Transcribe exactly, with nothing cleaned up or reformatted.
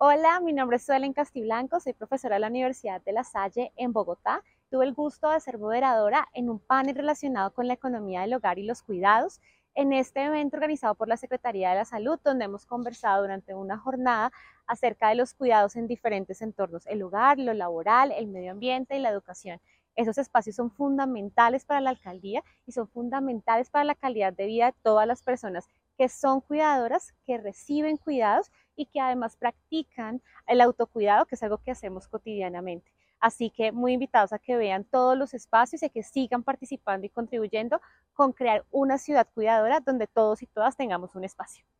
Hola, mi nombre es Suelen Castiblanco, soy profesora de la Universidad de La Salle en Bogotá. Tuve el gusto de ser moderadora en un panel relacionado con la economía del hogar y los cuidados en este evento organizado por la Secretaría de la Salud, donde hemos conversado durante una jornada acerca de los cuidados en diferentes entornos, el hogar, lo laboral, el medio ambiente y la educación. Esos espacios son fundamentales para la alcaldía y son fundamentales para la calidad de vida de todas las personas que son cuidadoras, que reciben cuidados y que además practican el autocuidado, que es algo que hacemos cotidianamente. Así que muy invitados a que vean todos los espacios y a que sigan participando y contribuyendo con crear una ciudad cuidadora donde todos y todas tengamos un espacio.